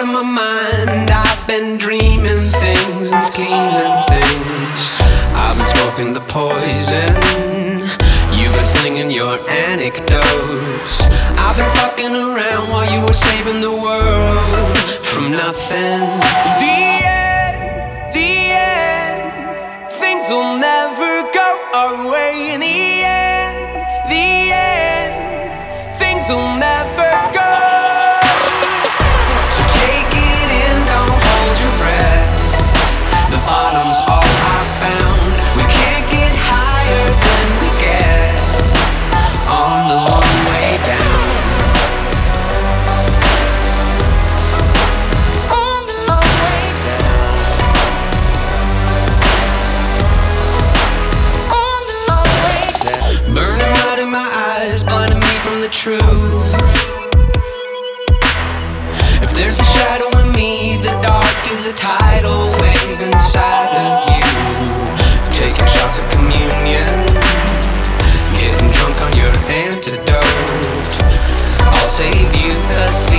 out of my mind. I've been dreaming things and scheming things. I've been smoking the poison. You've been slinging your anecdotes. I've been fucking around while you were saving the world from nothing. The end, things will never go our way. In the end, things will never go. So take it in, don't hold your breath. The bottom's all I found. We can't get higher than we get on the long way down. On the long way down. On the long way down. Burning mud in my eyes, blinding me from the truth. If there's a shadow in me, the dark is a tidal wave inside of you. Taking shots of communion, getting drunk on your antidote. I'll save you, 'cause